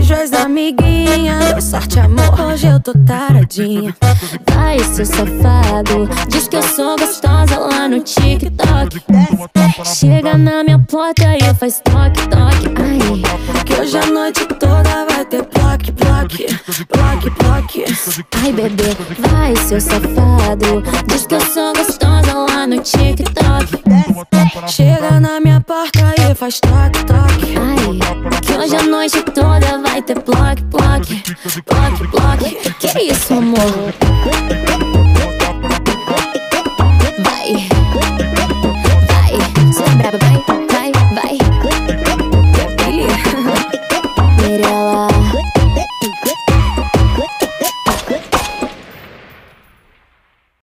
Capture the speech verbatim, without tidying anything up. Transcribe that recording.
beijo ex-amiguinha. Deu sorte, amor, hoje eu tô taradinha. Vai, seu safado, diz que eu sou gostosa lá no TikTok. Chega na minha porta e faz toque, toque. Ai, que hoje a noite toda vai ter ploque, ploque, ploque, ploque. Ai, bebê, vai, seu safado, diz que eu sou gostosa lá no TikTok. Chega na minha porta e faz toque, toque. Ai, que hoje a noite toda vai ter ploque, ploque, ploque, ploque. Que isso, amor?